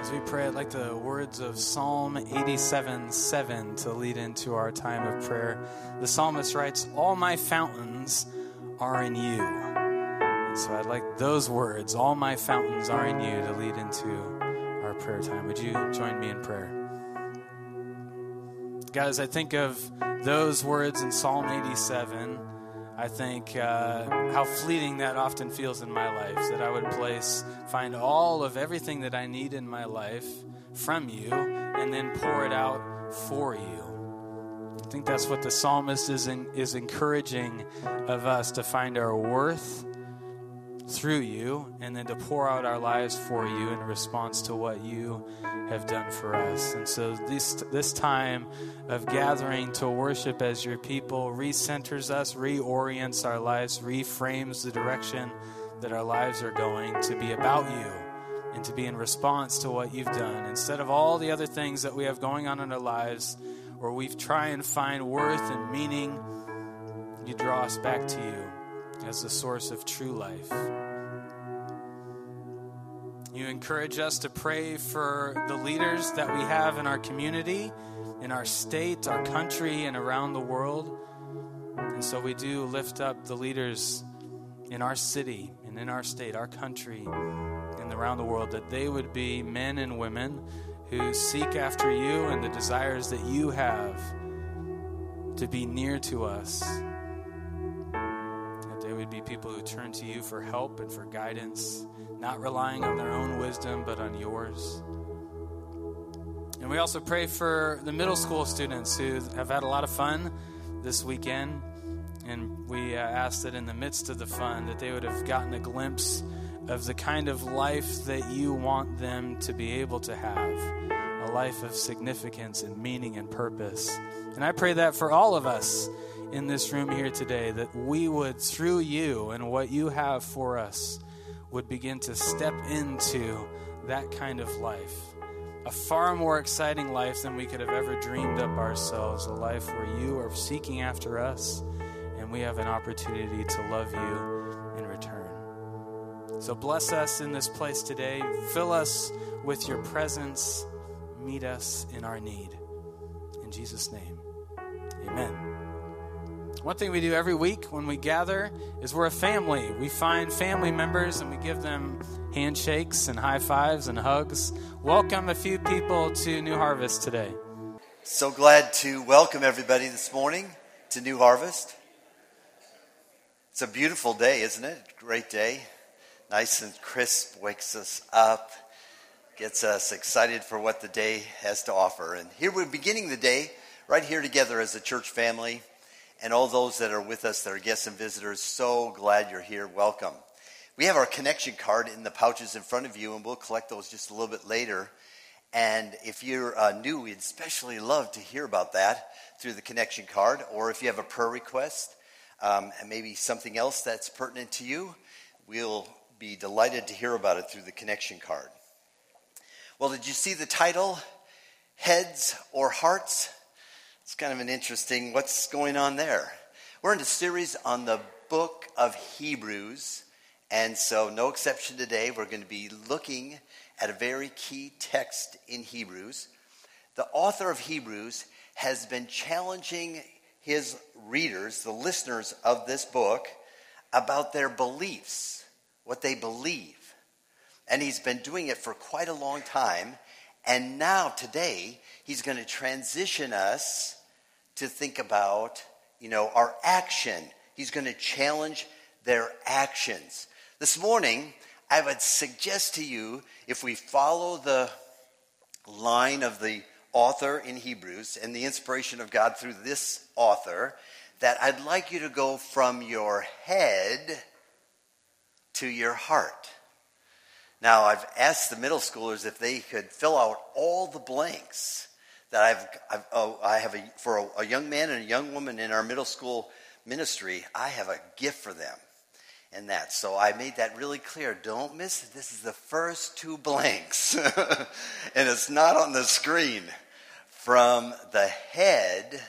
As we pray, I'd like the words of Psalm 87:7 to lead into our time of prayer. The psalmist writes, "All my fountains are in you." And so I'd like those words, "All my fountains are in you," to lead into our prayer time. Would you join me in prayer? Guys, I think of those words in Psalm 87. I think how fleeting that often feels in my life, that I would find all of everything that I need in my life from you and then pour it out for you. I think that's what the psalmist is encouraging of us, to find our worth through you and then to pour out our lives for you in response to what you have done for us. And so this time of gathering to worship as your people recenters us, reorients our lives, reframes the direction that our lives are going to be about you and to be in response to what you've done. Instead of all the other things that we have going on in our lives where we try and find worth and meaning, you draw us back to you as the source of true life. You encourage us to pray for the leaders that we have in our community, in our state, our country, and around the world. And so we do lift up the leaders in our city and in our state, our country, and around the world, that they would be men and women who seek after you and the desires that you have to be near to us. That they would be people who turn to you for help and for guidance, not relying on their own wisdom, but on yours. And we also pray for the middle school students who have had a lot of fun this weekend. And we ask that in the midst of the fun, that they would have gotten a glimpse of the kind of life that you want them to be able to have, a life of significance and meaning and purpose. And I pray that for all of us in this room here today, that we would, through you and what you have for us, would begin to step into that kind of life. A far more exciting life than we could have ever dreamed up ourselves. A life where you are seeking after us and we have an opportunity to love you in return. So bless us in this place today. Fill us with your presence. Meet us in our need. In Jesus' name, amen. One thing we do every week when we gather is we're a family. We find family members and we give them handshakes and high fives and hugs. Welcome a few people to New Harvest today. So glad to welcome everybody this morning to New Harvest. It's a beautiful day, isn't it? Great day. Nice and crisp, wakes us up, gets us excited for what the day has to offer. And here we're beginning the day right here together as a church family. And all those that are with us, that are guests and visitors, so glad you're here. Welcome. We have our connection card in the pouches in front of you, and we'll collect those just a little bit later. And if you're new, we'd especially love to hear about that through the connection card. Or if you have a prayer request and maybe something else that's pertinent to you, we'll be delighted to hear about it through the connection card. Well, did you see the title, Heads or Hearts? It's kind of an interesting, what's going on there? We're in a series on the book of Hebrews, and so no exception today. We're going to be looking at a very key text in Hebrews. The author of Hebrews has been challenging his readers, the listeners of this book, about their beliefs, what they believe. And he's been doing it for quite a long time, and now today he's going to transition us to think about, our action. He's going to challenge their actions. This morning, I would suggest to you, if we follow the line of the author in Hebrews and the inspiration of God through this author, that I'd like you to go from your head to your heart. Now, I've asked the middle schoolers if they could fill out all the blanks that I have for a young man and a young woman in our middle school ministry. I have a gift for them in that. So I made that really clear. Don't miss it. This is the first two blanks. And it's not on the screen. From the head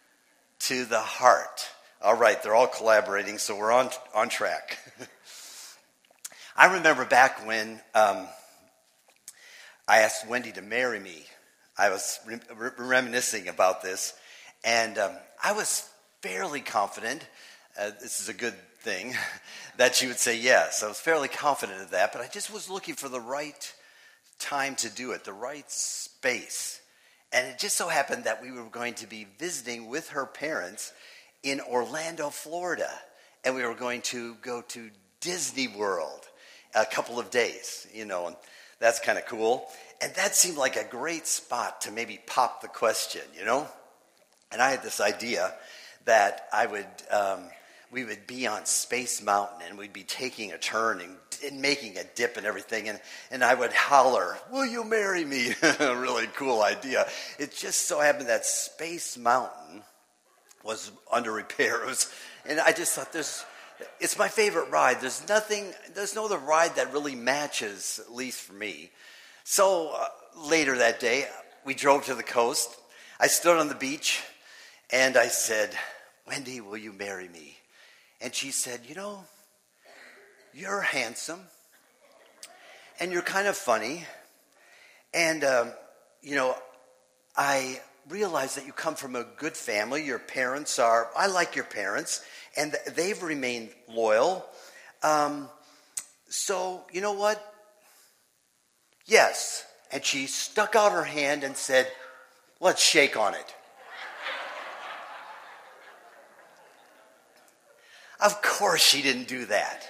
to the heart. All right, they're all collaborating, so we're on track. I remember back when I asked Wendy to marry me. I was reminiscing about this, and I was fairly confident, this is a good thing, that she would say yes. I was fairly confident of that, but I just was looking for the right time to do it, the right space. And it just so happened that we were going to be visiting with her parents in Orlando, Florida, and we were going to go to Disney World a couple of days, and that's kind of cool. And that seemed like a great spot to maybe pop the question, And I had this idea that we would be on Space Mountain and we'd be taking a turn and making a dip and everything. And I would holler, "Will you marry me?" A really cool idea. It just so happened that Space Mountain was under repair. And I just thought it's my favorite ride. There's no other ride that really matches, at least for me. So later that day, we drove to the coast. I stood on the beach and I said, "Wendy, will you marry me?" And she said, "You're handsome and you're kind of funny. And, I realize that you come from a good family. Your parents I like your parents, and they've remained loyal. So, you know what? Yes." And she stuck out her hand and said, "Let's shake on it." Of course she didn't do that.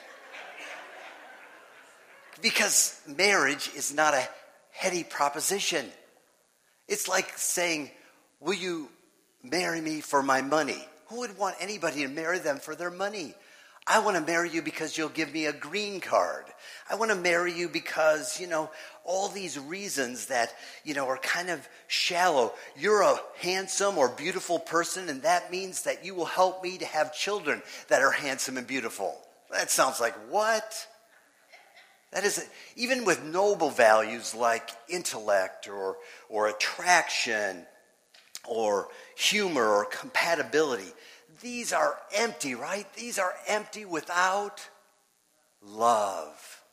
Because marriage is not a heady proposition. It's like saying, "Will you marry me for my money?" Who would want anybody to marry them for their money? I want to marry you because you'll give me a green card. I want to marry you because, all these reasons that, are kind of shallow. You're a handsome or beautiful person, and that means that you will help me to have children that are handsome and beautiful. That sounds like what? That is, even with noble values like intellect or attraction or humor or compatibility, these are empty, right? These are empty without love.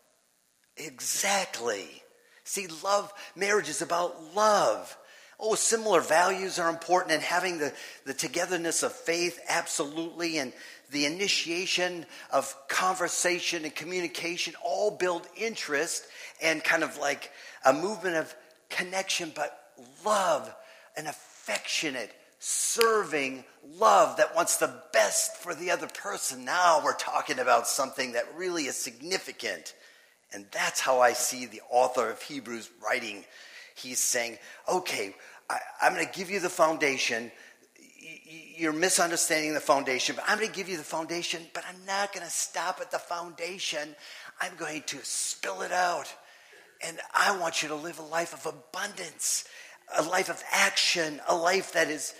Exactly. See, marriage is about love. Oh, similar values are important, and having the togetherness of faith, absolutely, and the initiation of conversation and communication all build interest and kind of like a movement of connection, but love, an affectionate, serving love that wants the best for the other person. Now we're talking about something that really is significant. And that's how I see the author of Hebrews writing. He's saying, okay, I'm going to give you the foundation. You're misunderstanding the foundation, but I'm going to give you the foundation, but I'm not going to stop at the foundation. I'm going to spill it out. And I want you to live a life of abundance, a life of action, a life that is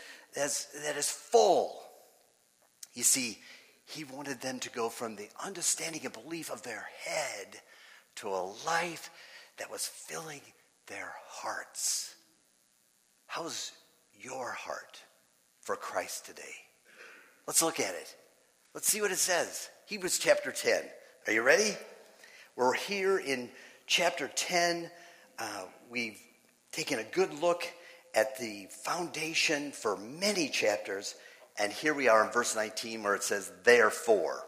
full. You see, he wanted them to go from the understanding and belief of their head to a life that was filling their hearts. How's your heart for Christ today? Let's look at it. Let's see what it says. Hebrews chapter 10. Are you ready? We're here in chapter 10. We've taken a good look at the foundation for many chapters. And here we are in verse 19 where it says, Therefore,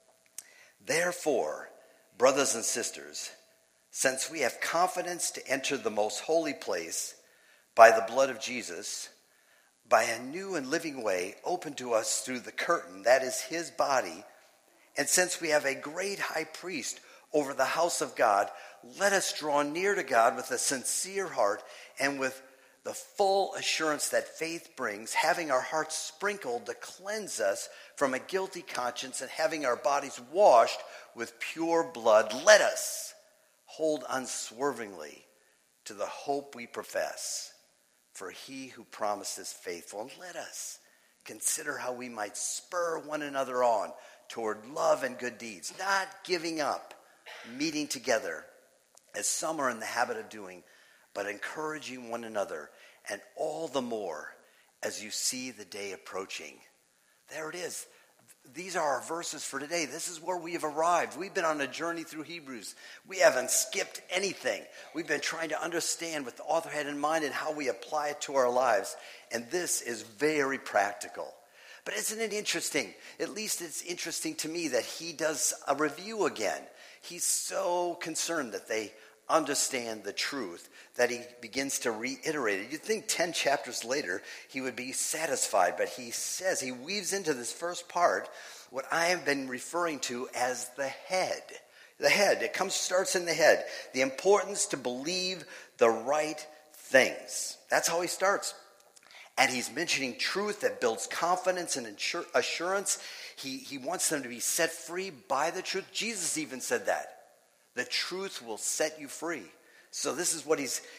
brothers and sisters, since we have confidence to enter the most holy place by the blood of Jesus, by a new and living way open to us through the curtain, that is his body, and since we have a great high priest over the house of God, let us draw near to God with a sincere heart and with the full assurance that faith brings, having our hearts sprinkled to cleanse us from a guilty conscience and having our bodies washed with pure blood. Let us hold unswervingly to the hope we profess, for he who promised is faithful. And let us consider how we might spur one another on toward love and good deeds, not giving up meeting together as some are in the habit of doing, but encouraging one another, and all the more as you see the day approaching. There it is. these are our verses for today. This is where we have arrived. We've been on a journey through Hebrews. We haven't skipped anything. We've been trying to understand what the author had in mind and how we apply it to our lives. And this is very practical. But isn't it interesting? At least it's interesting to me that he does a review again. He's so concerned that they understand the truth that he begins to reiterate it. You'd think 10 chapters later he would be satisfied, but he says, he weaves into this first part what I have been referring to as the head. The head, starts in the head. The importance to believe the right things. That's how he starts. And he's mentioning truth that builds confidence and assurance. He wants them to be set free by the truth. Jesus even said that. The truth will set you free. So this is what he's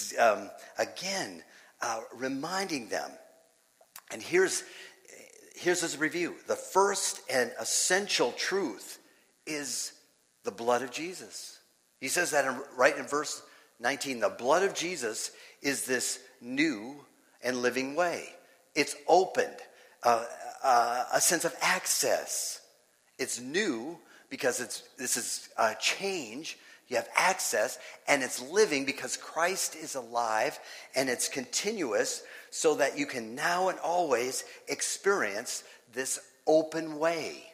reminding them. And here's his review. The first and essential truth is the blood of Jesus. He says that right in verse 19. The blood of Jesus is this new and living way. It's opened, a sense of access. It's new because this is a change. You have access, and it's living because Christ is alive, and it's continuous so that you can now and always experience this open way.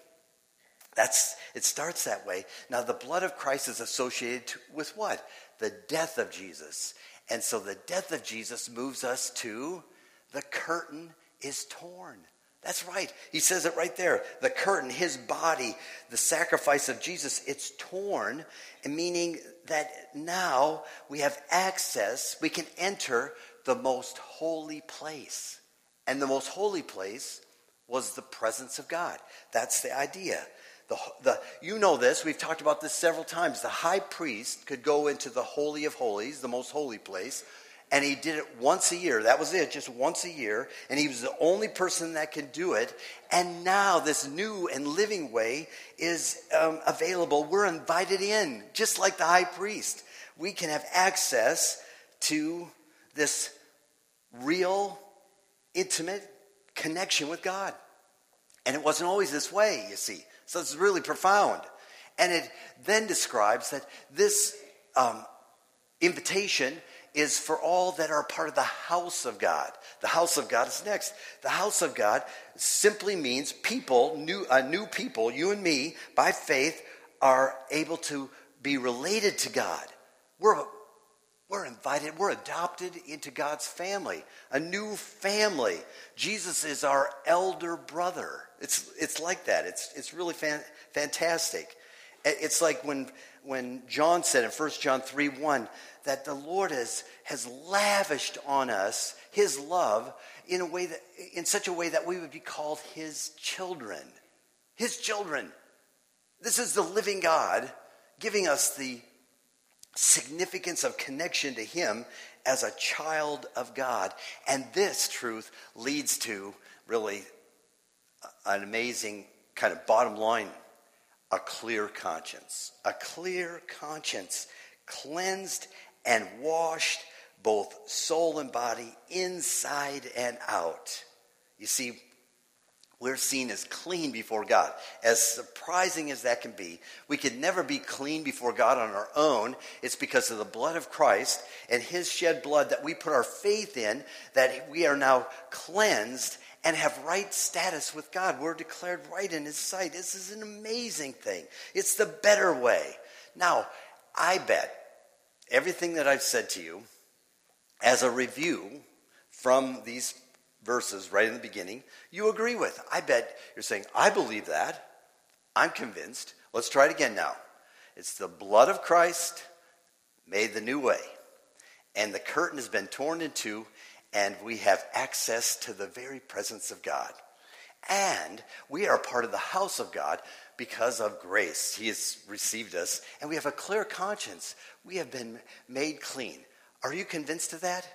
It starts that way. Now, the blood of Christ is associated with what? The death of Jesus. And so the death of Jesus moves us to the curtain is torn. That's right. He says it right there. The curtain, his body, the sacrifice of Jesus, it's torn, meaning that now we have access. We can enter the most holy place. And the most holy place was the presence of God. That's the idea. You know this. We've talked about this several times. The high priest could go into the Holy of Holies, the most holy place, and he did it once a year. That was it, just once a year. And he was the only person that could do it. And now this new and living way is available. We're invited in, just like the high priest. We can have access to this real, intimate connection with God. And it wasn't always this way, you see. So it's really profound. And it then describes that this invitation is for all that are part of the house of God. The house of God is next. The house of God simply means people, new people, you and me, by faith, are able to be related to God. We're invited, we're adopted into God's family, a new family. Jesus is our elder brother. It's like that. It's really fantastic. It's like when John said in 1 John 3:1 that the Lord has lavished on us his love in such a way that we would be called his children. His children. This is the living God giving us the significance of connection to him as a child of God. And this truth leads to really an amazing kind of bottom line. A clear conscience. A clear conscience. Cleansed and washed both soul and body inside and out. You see, we're seen as clean before God. As surprising as that can be, we could never be clean before God on our own. It's because of the blood of Christ and his shed blood that we put our faith in, that we are now cleansed and have right status with God. We're declared right in his sight. This is an amazing thing. It's the better way. Now, I bet everything that I've said to you as a review from these verses right in the beginning, you agree with. I bet you're saying, I believe that. I'm convinced. Let's try it again now. It's the blood of Christ made the new way. And the curtain has been torn in two, and we have access to the very presence of God. And we are part of the house of God because of grace. He has received us, and we have a clear conscience. We have been made clean. Are you convinced of that?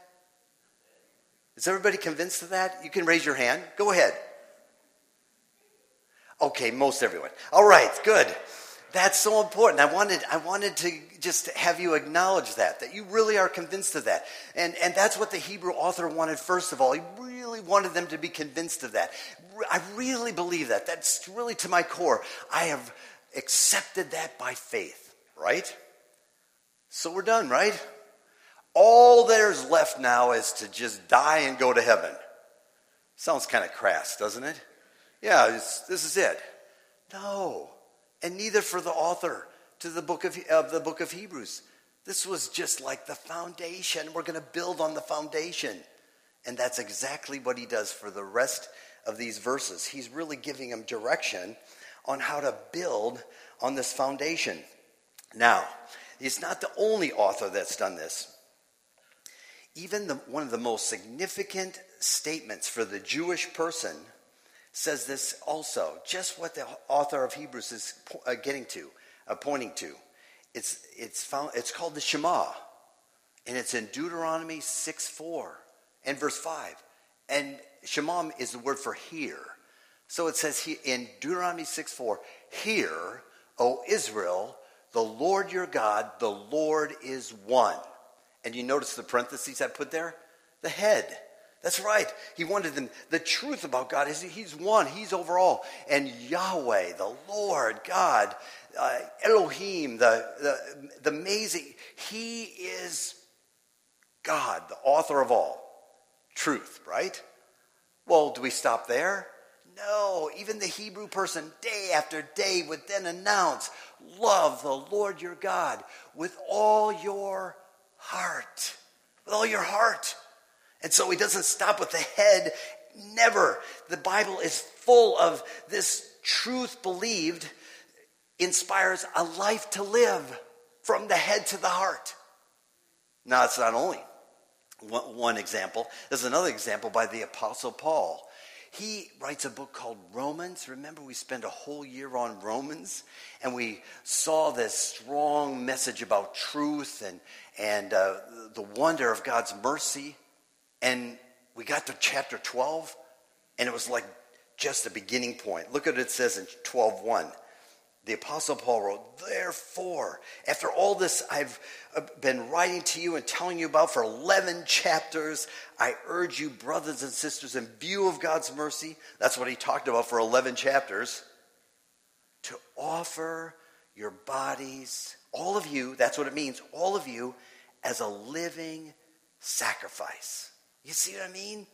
Is everybody convinced of that? You can raise your hand. Go ahead. Okay, most everyone. All right, good. That's so important. I wanted to just have you acknowledge that you really are convinced of that. And that's what the Hebrew author wanted first of all. He really wanted them to be convinced of that. I really believe that. That's really to my core. I have accepted that by faith, right? So we're done, right? All there's left now is to just die and go to heaven. Sounds kind of crass, doesn't it? Yeah, this is it. No. And neither for the author to the book of Hebrews. This was just like the foundation. We're going to build on the foundation. And that's exactly what he does for the rest of these verses. He's really giving them direction on how to build on this foundation. Now, he's not the only author that's done this. Even one of the most significant statements for the Jewish person says this also, just what the author of Hebrews is pointing to. It's called the Shema, and it's in Deuteronomy 6:4 and verse 5. And Shema is the word for hear. So it says in Deuteronomy 6:4, "Hear, O Israel, the Lord your God, the Lord is one." And you notice the parentheses I put there? The head. That's right. He wanted them. The truth about God is he's one. He's over all. And Yahweh, the Lord God, Elohim, the amazing. He is God, the author of all. Truth, right? Well, do we stop there? No. Even the Hebrew person, day after day, would then announce, love the Lord your God with all your heart. With all your heart. And so he doesn't stop with the head. Never. The Bible is full of this truth believed inspires a life to live from the head to the heart. Now, it's not only one example. There's another example by the Apostle Paul. He writes a book called Romans. Remember, we spent a whole year on Romans, and we saw this strong message about truth and the wonder of God's mercy. And we got to chapter 12, and it was like just a beginning point. Look at what it says in 12:1. The Apostle Paul wrote, "Therefore, after all this I've been writing to you and telling you about for 11 chapters, I urge you, brothers and sisters, in view of God's mercy," that's what he talked about for 11 chapters, "to offer your bodies, all of you," that's what it means, all of you, "as a living sacrifice." You see what I mean?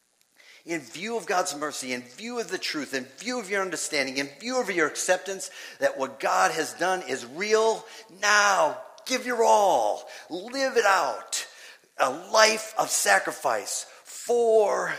In view of God's mercy, in view of the truth, in view of your understanding, in view of your acceptance that what God has done is real, now give your all. Live it out. A life of sacrifice for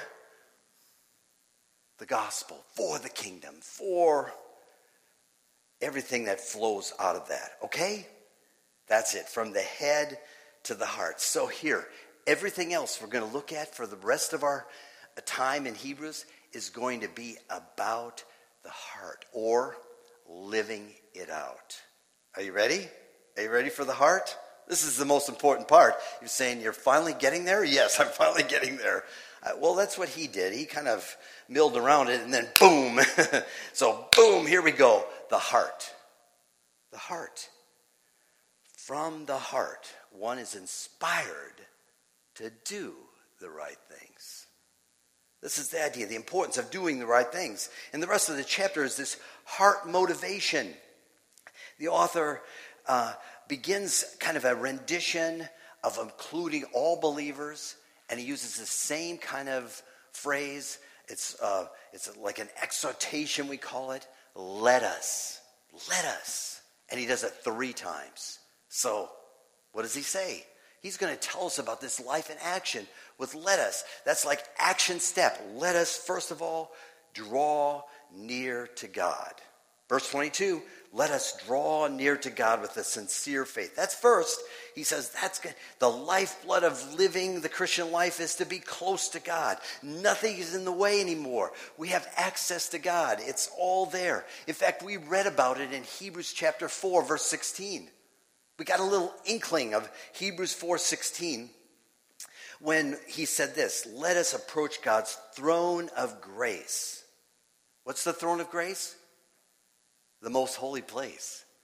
the gospel, for the kingdom, for everything that flows out of that. Okay? That's it. From the head to the heart. So here, everything else we're going to look at for the rest of our time in Hebrews is going to be about the heart or living it out. Are you ready? Are you ready for the heart? This is the most important part. You're saying you're finally getting there? Yes, I'm finally getting there. Well, that's what he did. He kind of milled around it and then boom. So boom, here we go. The heart. The heart. From the heart, one is inspired to do the right things. This is the idea, the importance of doing the right things. And the rest of the chapter is this heart motivation. The author begins kind of a rendition of including all believers, and he uses the same kind of phrase. It's like an exhortation, we call it. Let us. And he does it 3 times. So what does he say? He's going to tell us about this life in action with let us. That's like action step. Let us, first of all, draw near to God. Verse 22, let us draw near to God with a sincere faith. That's first. He says that's good. The lifeblood of living the Christian life is to be close to God. Nothing is in the way anymore. We have access to God. It's all there. In fact, we read about it in Hebrews chapter 4, verse 16. We got a little inkling of Hebrews 4:16 when he said this, let us approach God's throne of grace. What's the throne of grace? The most holy place.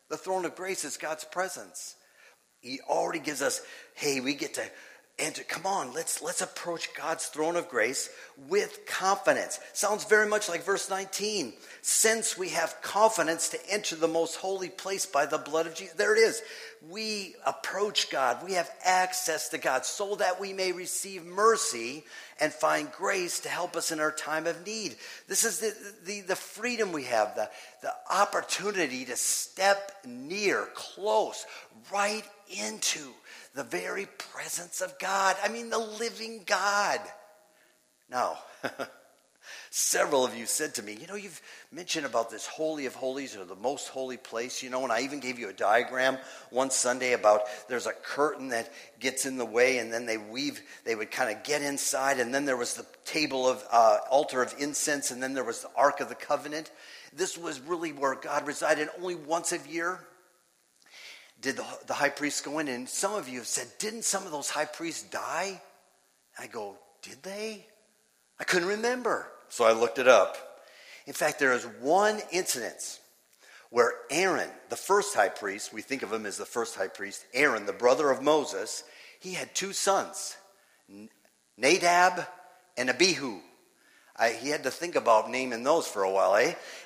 The throne of grace is God's presence. He already gives us, hey, we get to enter. Come on, let's approach God's throne of grace with confidence. Sounds very much like verse 19. Since we have confidence to enter the most holy place by the blood of Jesus. There it is. We approach God. We have access to God so that we may receive mercy and find grace to help us in our time of need. This is the freedom we have, the opportunity to step near, close, right into the very presence of God. I mean, the living God. Now, several of you said to me, you've mentioned about this Holy of Holies or the most holy place, and I even gave you a diagram one Sunday about there's a curtain that gets in the way, and then they would kind of get inside, and then there was the table of altar of incense, and then there was the Ark of the Covenant. This was really where God resided. Only once a year did the high priest go in, and some of you have said, didn't some of those high priests die? I go, did they? I couldn't remember. So I looked it up. In fact, there is one incident where Aaron, the first high priest, we think of him as the first high priest, Aaron, the brother of Moses, he had two sons, Nadab and Abihu. He had to think about naming those for a while,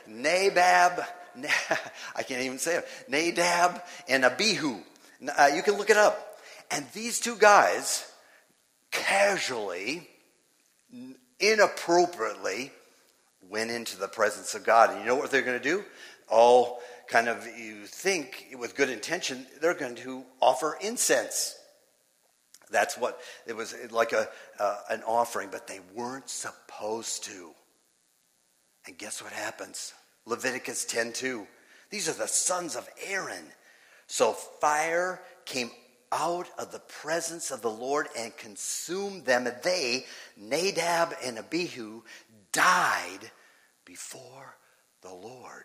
I can't even say it. Nadab and Abihu. You can look it up. And these two guys casually, inappropriately went into the presence of God. And you know what they're going to do? All kind of, you think with good intention, they're going to offer incense. That's what it was, like an offering, but they weren't supposed to. And guess what happens? Leviticus 10:2. These are the sons of Aaron. So fire came out of the presence of the Lord and consumed them. They, Nadab and Abihu, died before the Lord.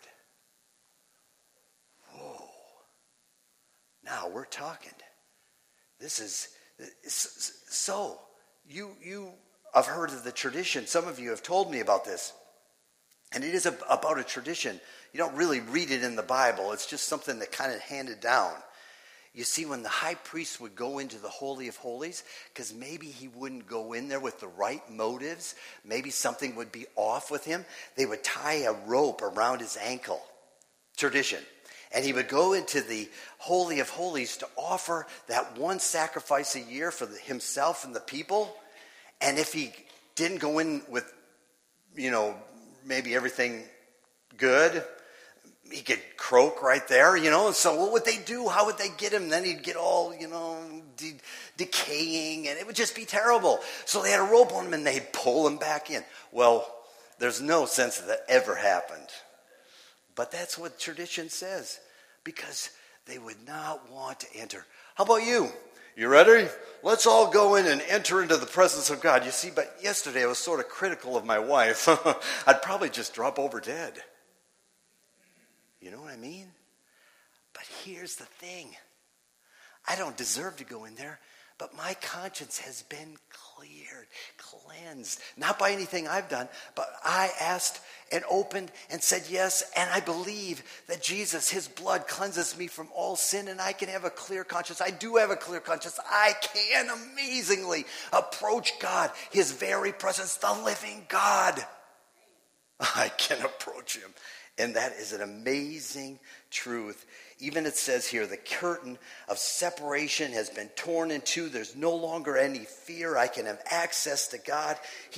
Whoa. Now we're talking. This is so. You have heard of the tradition. Some of you have told me about this. And it is about a tradition. You don't really read it in the Bible. It's just something that kind of handed down. You see, when the high priest would go into the Holy of Holies, because maybe he wouldn't go in there with the right motives, maybe something would be off with him, they would tie a rope around his ankle. Tradition. And he would go into the Holy of Holies to offer that one sacrifice a year for himself and the people. And if he didn't go in with, maybe everything good, he could croak right there, So what would they do? How would they get him? Then he'd get all, decaying, and it would just be terrible. So they had a rope on him, and they'd pull him back in. Well, there's no sense that ever happened. But that's what tradition says, because they would not want to enter. How about you? You ready? Let's all go in and enter into the presence of God. You see, but yesterday I was sort of critical of my wife. I'd probably just drop over dead. You know what I mean? But here's the thing. I don't deserve to go in there, but my conscience has been cleared, cleansed. Not by anything I've done, but I asked and opened and said yes, and I believe that Jesus, his blood cleanses me from all sin, and I can have a clear conscience. I do have a clear conscience. I can amazingly approach God, his very presence, the living God. I can approach him. And that is an amazing truth. Even it says here, the curtain of separation has been torn in two. There's no longer any fear. I can have access to God.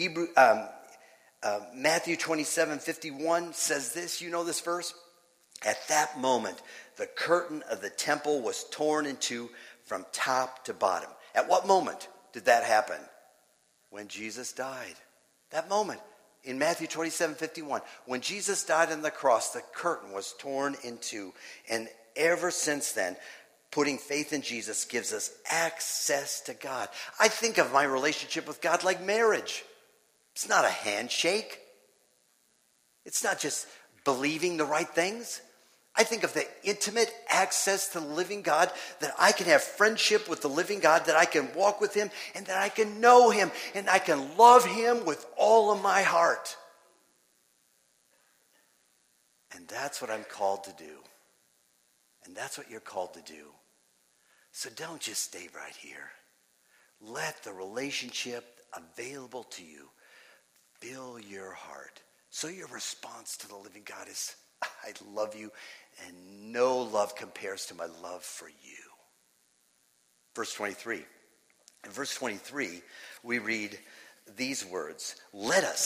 Matthew 27:51 says this. You know this verse? At that moment, the curtain of the temple was torn in two from top to bottom. At what moment did that happen? When Jesus died. That moment. In Matthew 27:51, when Jesus died on the cross, the curtain was torn in two. And ever since then, putting faith in Jesus gives us access to God. I think of my relationship with God like marriage. It's not a handshake. It's not just believing the right things. I think of the intimate access to the living God, that I can have friendship with the living God, that I can walk with him, and that I can know him, and I can love him with all of my heart. And that's what I'm called to do. And that's what you're called to do. So don't just stay right here. Let the relationship available to you fill your heart. So your response to the living God is, I love you, and no love compares to my love for you. Verse 23. In verse 23, we read these words, let us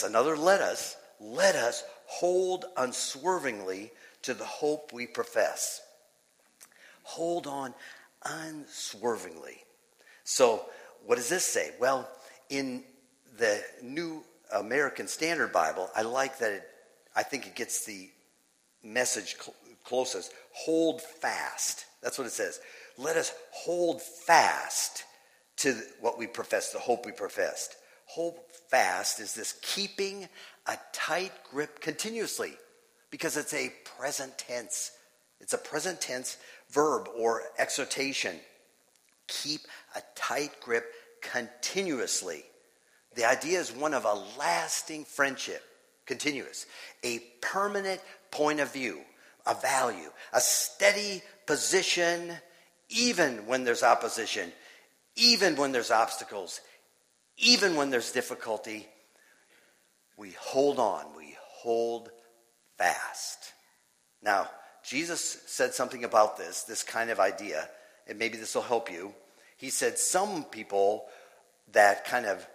hold unswervingly to the hope we profess. Hold on unswervingly. So what does this say? Well, in the New American Standard Bible, I like that I think it gets the message closest. Hold fast. That's what it says. Let us hold fast to what we profess, the hope we professed. Hold fast is this keeping a tight grip continuously, because it's a present tense. It's a present tense verb or exhortation. Keep a tight grip continuously. The idea is one of a lasting friendship, continuous, a permanent point of view, a value, a steady position, even when there's opposition, even when there's obstacles, even when there's difficulty. We hold on, we hold fast. Now, Jesus said something about this kind of idea, and maybe this will help you. He said some people that kind of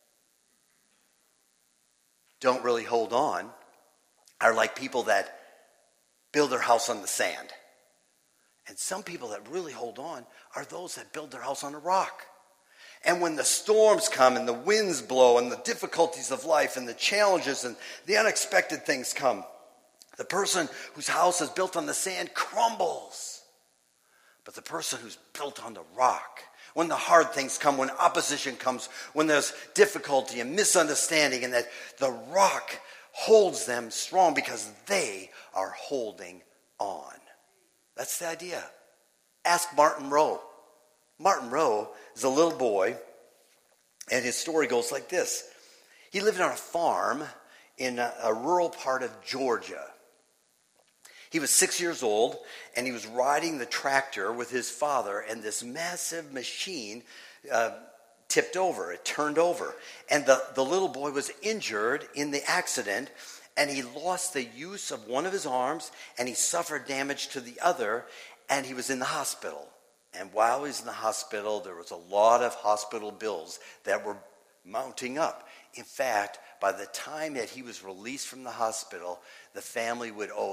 don't really hold on are like people that build their house on the sand. And some people that really hold on are those that build their house on a rock. And when the storms come and the winds blow and the difficulties of life and the challenges and the unexpected things come, the person whose house is built on the sand crumbles. But the person who's built on the rock, when the hard things come, when opposition comes, when there's difficulty and misunderstanding, and that the rock holds them strong because they are holding on. That's the idea. Ask Martin Rowe. Martin Rowe is a little boy, and his story goes like this. He lived on a farm in a rural part of Georgia. He was 6 years old, and he was riding the tractor with his father, and this massive machine tipped over. It turned over. And the little boy was injured in the accident, and he lost the use of one of his arms, and he suffered damage to the other, and he was in the hospital. And while he was in the hospital, there was a lot of hospital bills that were mounting up. In fact, by the time that he was released from the hospital, the family would owe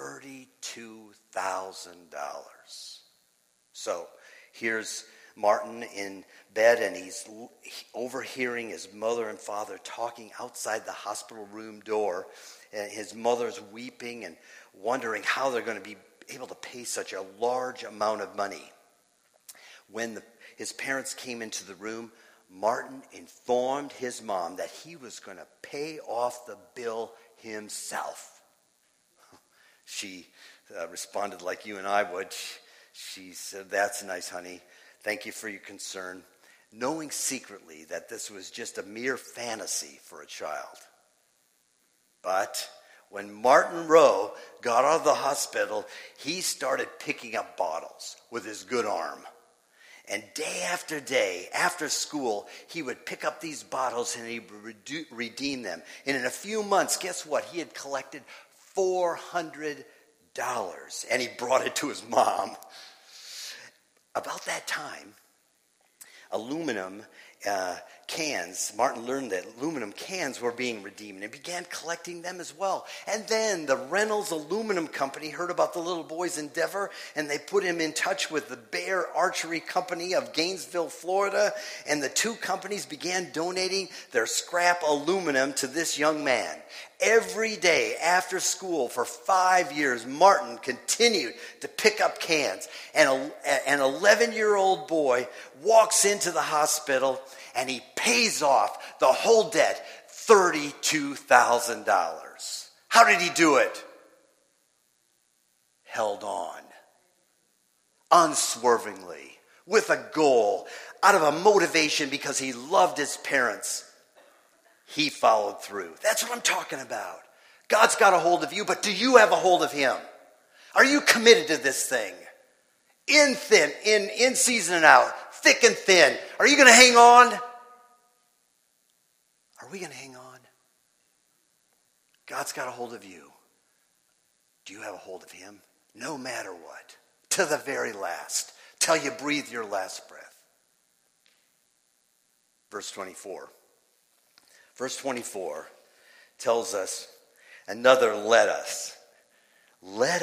$32,000. So here's Martin in bed, and he's overhearing his mother and father talking outside the hospital room door. And his mother's weeping and wondering how they're going to be able to pay such a large amount of money. When his parents came into the room, Martin informed his mom that he was going to pay off the bill himself. She responded like you and I would. She said, "That's nice, honey. Thank you for your concern," knowing secretly that this was just a mere fantasy for a child. But when Martin Rowe got out of the hospital, he started picking up bottles with his good arm. And day after day, after school, he would pick up these bottles and he would redeem them. And in a few months, guess what? He had collected $400, and he brought it to his mom. About that time, aluminum cans, Martin learned that aluminum cans were being redeemed and began collecting them as well. And then the Reynolds Aluminum Company heard about the little boy's endeavor, and they put him in touch with the Bear Archery Company of Gainesville, Florida, and the two companies began donating their scrap aluminum to this young man. Every day after school for 5 years, Martin continued to pick up cans. And an 11-year-old boy walks into the hospital and he pays off the whole debt, $32,000. How did he do it? Held on. Unswervingly. With a goal. Out of a motivation because he loved his parents. He followed through. That's what I'm talking about. God's got a hold of you, but do you have a hold of him? Are you committed to this thing? In thin, in season and out, thick and thin. Are you going to hang on? Are we going to hang on? God's got a hold of you. Do you have a hold of him? No matter what. To the very last. Till you breathe your last breath. Verse 24. Verse 24 tells us another let us. Let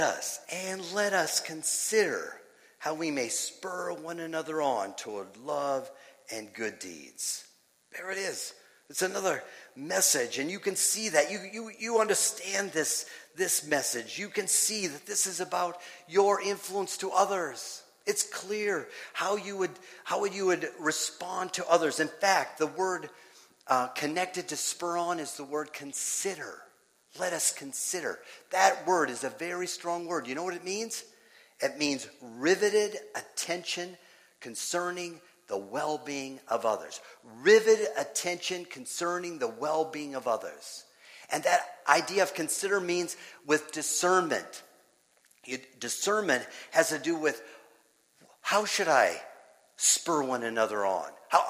us consider how we may spur one another on toward love and good deeds. There it is. It's another message, and you can see that. You understand this message. You can see that this is about your influence to others. It's clear how you would respond to others. In fact, the word connected to spur on is the word consider. Let us consider. That word is a very strong word. You know what it means? It means riveted attention concerning the well-being of others. Riveted attention concerning the well-being of others. And that idea of consider means with discernment. Discernment has to do with how should I spur one another on?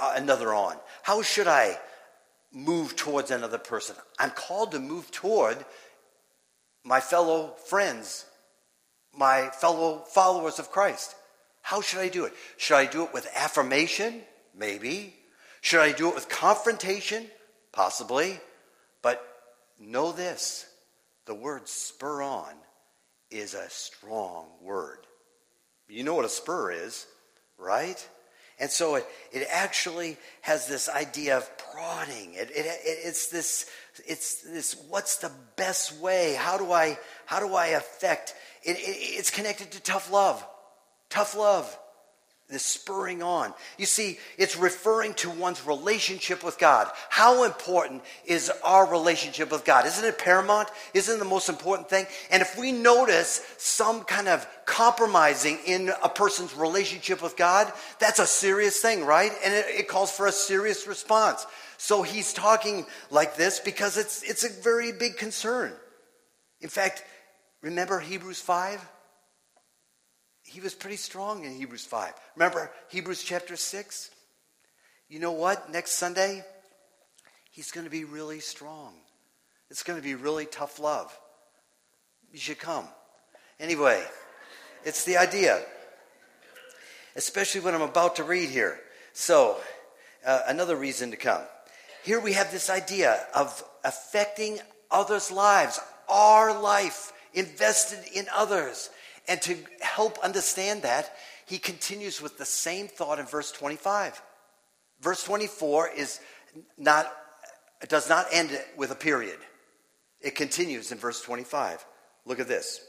How should I move towards another person? I'm called to move toward my fellow friends, my fellow followers of Christ. How should I do it? Should I do it with affirmation? Maybe. Should I do it with confrontation? Possibly. But know this, the word spur on is a strong word. You know what a spur is, right? And so it actually has this idea of prodding. It's this what's the best way? How do I affect it? It's connected to tough love. Tough love. This spurring on. You see, it's referring to one's relationship with God. How important is our relationship with God? Isn't it paramount? Isn't it the most important thing? And if we notice some kind of compromising in a person's relationship with God, that's a serious thing, right? And it calls for a serious response. So he's talking like this because it's a very big concern. In fact, remember Hebrews 5? He was pretty strong in Hebrews 5. Remember Hebrews chapter 6? You know what? Next Sunday, he's going to be really strong. It's going to be really tough love. You should come. Anyway, it's the idea. Especially what I'm about to read here. So, another reason to come. Here we have this idea of affecting others' lives. Our life invested in others. And to help understand that, he continues with the same thought in verse 25. Verse 24 does not end with a period. It continues in verse 25. Look at this.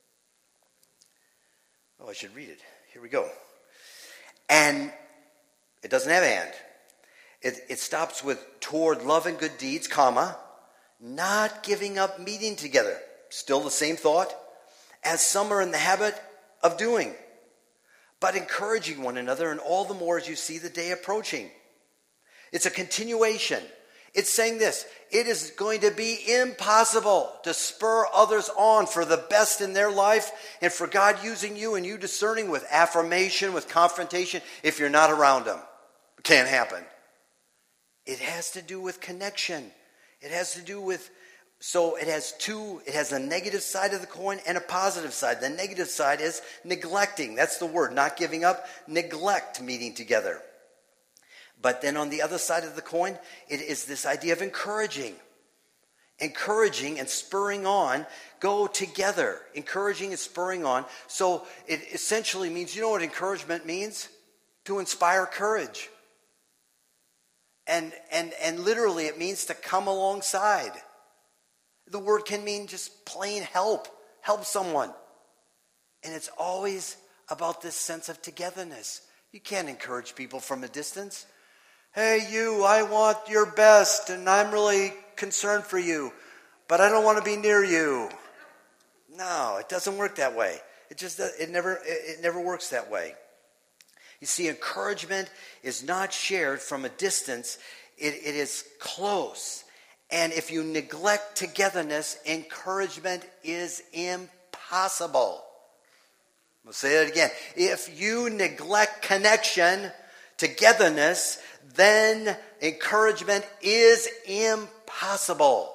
Oh, I should read it. Here we go. And it doesn't have and. It stops with toward love and good deeds, comma, not giving up meeting together. Still the same thought. As some are in the habit of doing, but encouraging one another, and all the more as you see the day approaching. It's a continuation. It's saying this: it is going to be impossible to spur others on for the best in their life and for God using you and you discerning with affirmation, with confrontation, if you're not around them. It can't happen. It has to do with connection. It has to do with So it has a negative side of the coin and a positive side. The negative side is neglecting. That's the word, not giving up. Neglect meeting together. But then on the other side of the coin, it is this idea of encouraging. Encouraging and spurring on go together. Encouraging and spurring on. So it essentially means, you know what encouragement means? To inspire courage. And literally it means to come alongside. The word can mean just plain help someone. And it's always about this sense of togetherness. You can't encourage people from a distance. Hey, you, I want your best, and I'm really concerned for you, but I don't want to be near you. No, it doesn't work that way. It never works that way. You see, encouragement is not shared from a distance. It is close. And if you neglect togetherness, encouragement is impossible. I'm going to say that again. If you neglect connection, togetherness, then encouragement is impossible.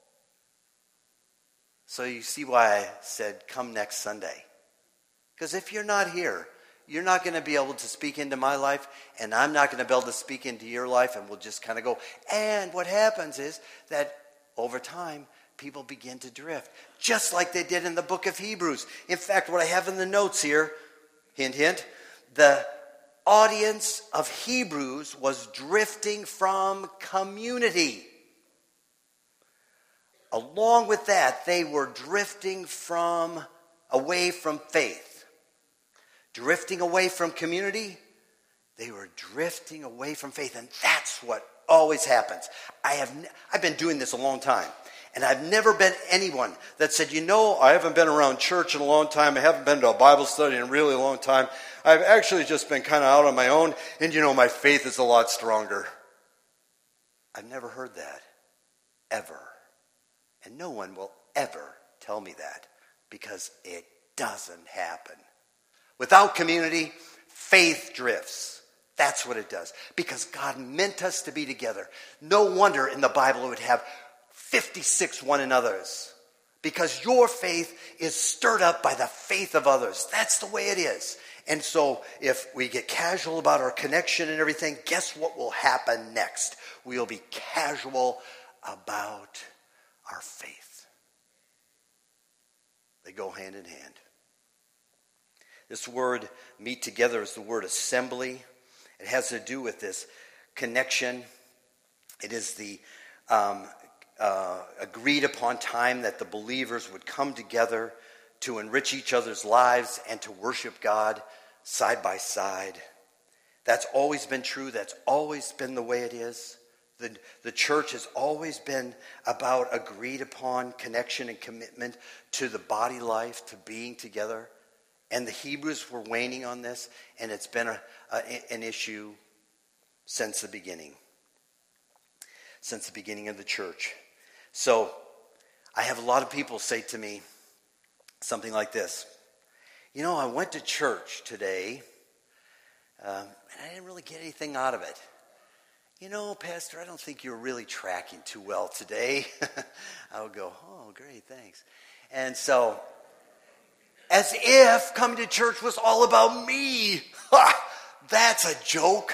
So you see why I said come next Sunday. Because if you're not here, you're not going to be able to speak into my life, and I'm not going to be able to speak into your life, and we'll just kind of go. And what happens is that over time, people begin to drift, just like they did in the book of Hebrews. In fact, what I have in the notes here, hint, hint, the audience of Hebrews was drifting from community. Along with that, they were drifting away from faith. Drifting away from community, they were drifting away from faith. And that's what always happens. I've been doing this a long time. And I've never been anyone that said, I haven't been around church in a long time. I haven't been to a Bible study in a really long time. I've actually just been kind of out on my own. And my faith is a lot stronger. I've never heard that. Ever. And no one will ever tell me that. Because it doesn't happen. Without community, faith drifts. That's what it does. Because God meant us to be together. No wonder in the Bible it would have 56 one another's, because your faith is stirred up by the faith of others. That's the way it is. And so if we get casual about our connection and everything, guess what will happen next? We'll be casual about our faith. They go hand in hand. This word meet together is the word assembly. It has to do with this connection. It is the agreed upon time that the believers would come together to enrich each other's lives and to worship God side by side. That's always been true. That's always been the way it is. The church has always been about agreed upon connection and commitment to the body life, to being together. And the Hebrews were waning on this, and it's been an issue since the beginning. Since the beginning of the church. So, I have a lot of people say to me something like this. I went to church today, and I didn't really get anything out of it. Pastor, I don't think you're really tracking too well today. I would go, oh, great, thanks. And so, as if coming to church was all about me. That's a joke.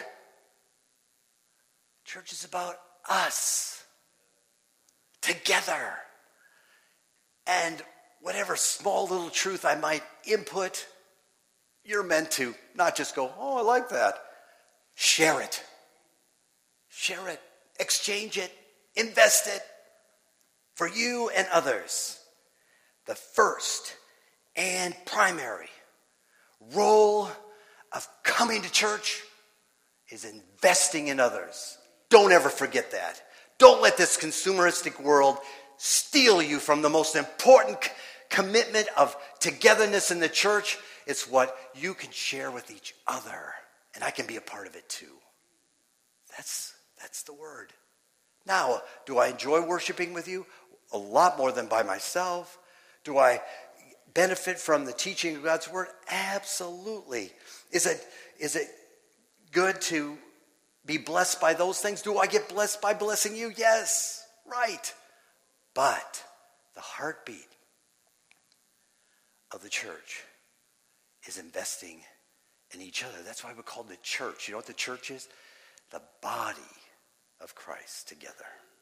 Church is about us. Together. And whatever small little truth I might input, you're meant to not just go, oh, I like that. Share it. Share it. Exchange it. Invest it. For you and others. The first and primary role of coming to church is investing in others. Don't ever forget that. Don't let this consumeristic world steal you from the most important commitment of togetherness in the church. It's what you can share with each other. And I can be a part of it too. That's the word. Now, do I enjoy worshiping with you? A lot more than by myself. Do I benefit from the teaching of God's word? Absolutely. Is it good to be blessed by those things? Do I get blessed by blessing you? Yes, right. But the heartbeat of the church is investing in each other. That's why we're called the church. You know what the church is? The body of Christ together.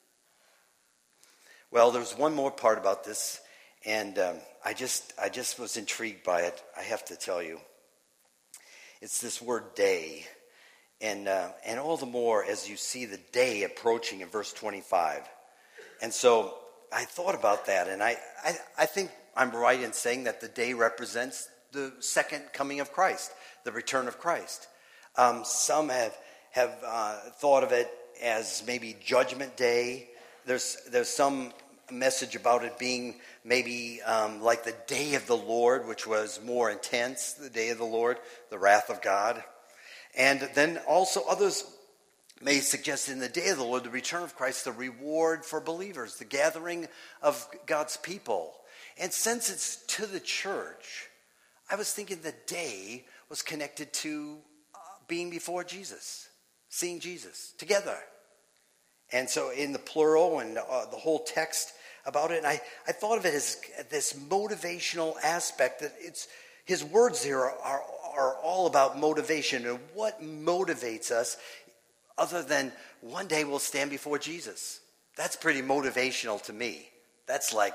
Well, there's one more part about this, and I just was intrigued by it. I have to tell you. It's this word day. And all the more as you see the day approaching in verse 25. And so I thought about that, and I think I'm right in saying that the day represents the second coming of Christ, the return of Christ. Some have thought of it as maybe Judgment Day. There's some message about it being maybe like the day of the Lord, which was more intense, the day of the Lord, the wrath of God. And then also others may suggest in the day of the Lord, the return of Christ, the reward for believers, the gathering of God's people. And since it's to the church, I was thinking the day was connected to being before Jesus, seeing Jesus together. And so in the plural and the whole text about it, and I thought of it as this motivational aspect, that it's his words here are all about motivation and what motivates us other than one day we'll stand before Jesus. That's pretty motivational to me. That's like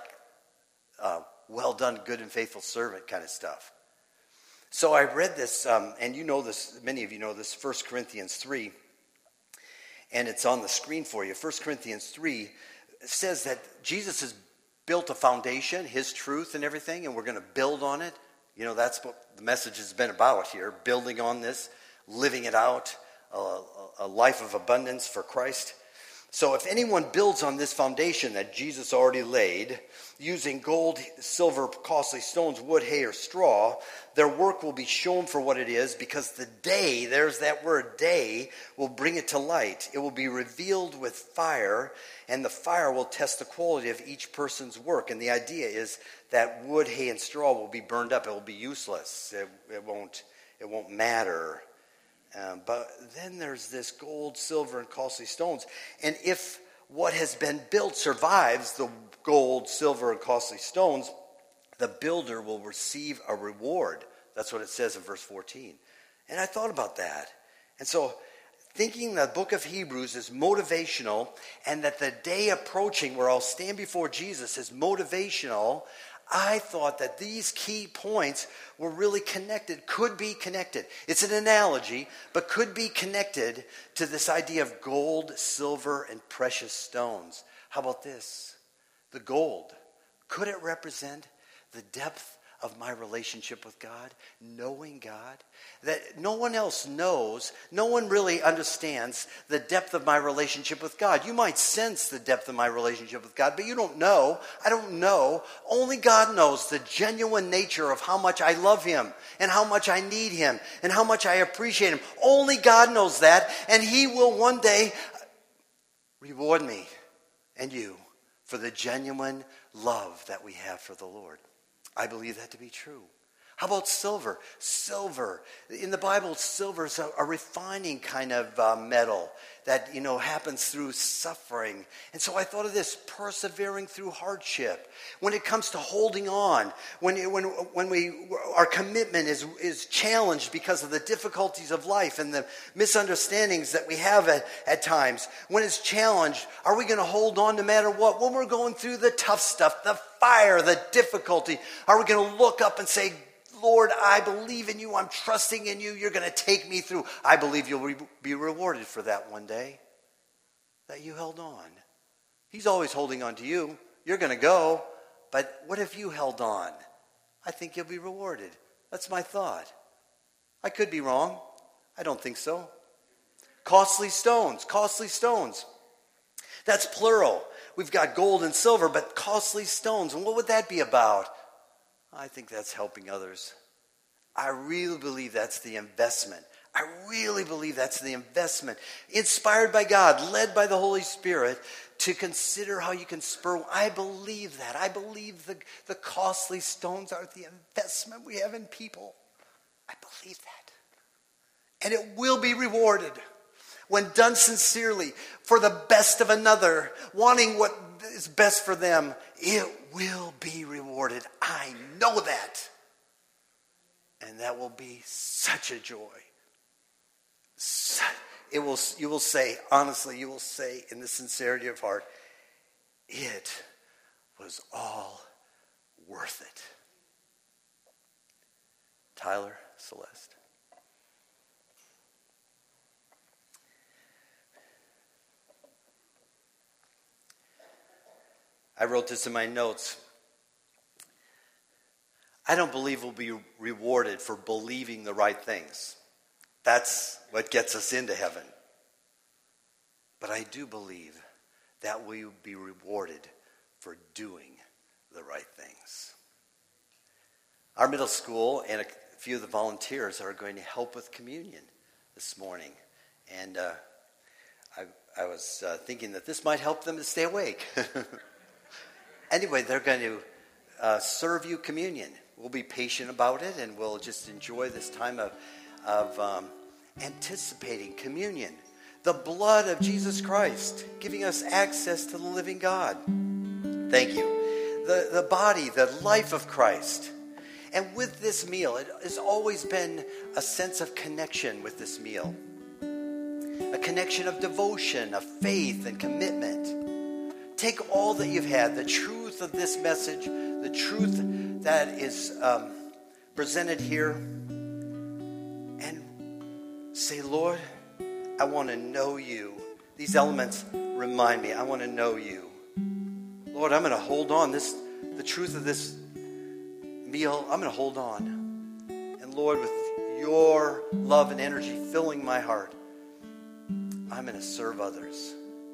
well done, good and faithful servant kind of stuff. So I read this, and you know this, many of you know this, 1 Corinthians 3, and it's on the screen for you. 1 Corinthians 3 says that Jesus has built a foundation, his truth and everything, and we're going to build on it. You know, that's what the message has been about here, building on this, living it out, a life of abundance for Christ. So if anyone builds on this foundation that Jesus already laid, using gold, silver, costly stones, wood, hay, or straw, their work will be shown for what it is, because the day, there's that word day, will bring it to light. It will be revealed with fire, and the fire will test the quality of each person's work. And the idea is that wood, hay, and straw will be burned up. It will be useless. It won't matter. But then there's this gold, silver, and costly stones. And if what has been built survives the gold, silver, and costly stones, the builder will receive a reward. That's what it says in verse 14. And I thought about that. And so thinking the book of Hebrews is motivational, and that the day approaching where I'll stand before Jesus is motivational, I thought that these key points were really connected, could be connected. It's an analogy, but could be connected to this idea of gold, silver, and precious stones. How about this? The gold. Could it represent the depth of my relationship with God, knowing God? That no one else knows, no one really understands the depth of my relationship with God. You might sense the depth of my relationship with God, but you don't know. I don't know. Only God knows the genuine nature of how much I love him and how much I need him and how much I appreciate him. Only God knows that, and he will one day reward me and you for the genuine love that we have for the Lord. I believe that to be true. How about silver? Silver. In the Bible, silver is a refining kind of metal that, happens through suffering. And so I thought of this, persevering through hardship. When it comes to holding on, when our commitment is challenged because of the difficulties of life and the misunderstandings that we have at times, when it's challenged, are we going to hold on no matter what? When we're going through the tough stuff, the fire, the difficulty, are we going to look up and say, Lord, I believe in you. I'm trusting in you. You're going to take me through. I believe you'll be rewarded for that one day, that you held on. He's always holding on to you. You're going to go, but what if you held on? I think you'll be rewarded. That's my thought. I could be wrong. I don't think so. Costly stones. That's plural. We've got gold and silver, but costly stones. And what would that be about? I think that's helping others. I really believe that's the investment. Inspired by God, led by the Holy Spirit, to consider how you can spur. I believe that. I believe the costly stones are the investment we have in people. I believe that. And it will be rewarded when done sincerely for the best of another, wanting what is best for them. It will be rewarded. I know that. And that will be such a joy. You will say, honestly, in the sincerity of heart, it was all worth it. Tyler, Celeste. I wrote this in my notes. I don't believe we'll be rewarded for believing the right things. That's what gets us into heaven. But I do believe that we will be rewarded for doing the right things. Our middle school and a few of the volunteers are going to help with communion this morning. And I was thinking that this might help them to stay awake. Anyway, they're going to serve you communion. we'll be patient about it, and we'll just enjoy this time of anticipating communion. The blood of Jesus Christ, giving us access to the living God. Thank you. The body, the life of Christ. And with this meal, it has always been a sense of connection with this meal. A connection of devotion, of faith, and commitment. Take all that you've had, the truth of this message, the truth that is presented here, and say, Lord, I want to know you. These elements remind me, I want to know you. Lord, I'm going to hold on. The truth of this meal, I'm going to hold on. And Lord, with your love and energy filling my heart, I'm going to serve others.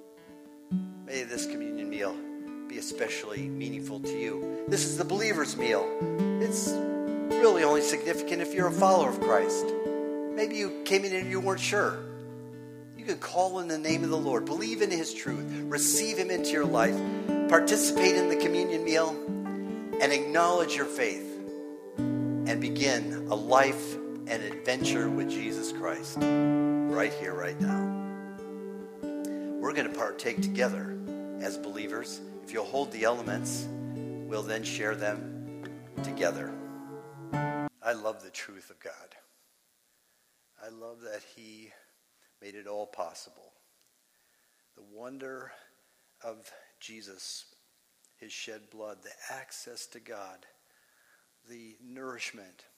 May this communion meal be especially meaningful to you. This is the believer's meal. It's really only significant if you're a follower of Christ. Maybe you came in and you weren't sure. You could call in the name of the Lord. Believe in his truth. Receive him into your life. Participate in the communion meal and acknowledge your faith and begin a life and adventure with Jesus Christ right here, right now. We're going to partake together as believers. If you'll hold the elements, we'll then share them together. I love the truth of God. I love that he made it all possible. The wonder of Jesus, his shed blood, the access to God, the nourishment,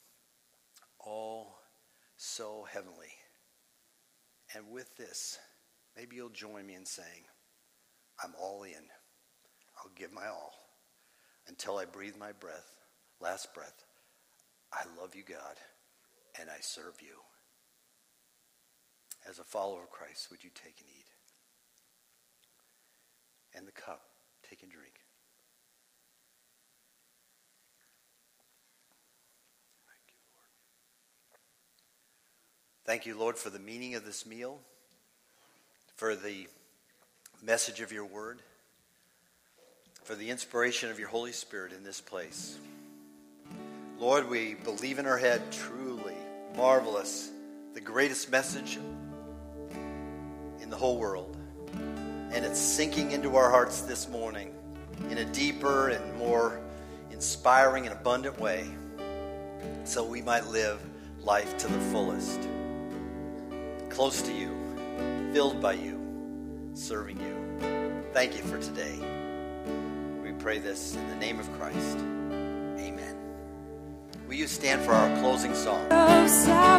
all so heavenly. And with this, maybe you'll join me in saying, I'm all in. I'll give my all until I breathe my breath, last breath. I love you, God, and I serve you. As a follower of Christ, would you take and eat? And the cup, take and drink. Thank you, Lord. Thank you, Lord, for the meaning of this meal, for the message of your word, for the inspiration of your Holy Spirit in this place. Lord, we believe in our head, truly marvelous, the greatest message in the whole world. And it's sinking into our hearts this morning in a deeper and more inspiring and abundant way, so we might live life to the fullest, close to you, filled by you, serving you. Thank you for today. We pray this in the name of Christ. Amen. Will you stand for our closing song?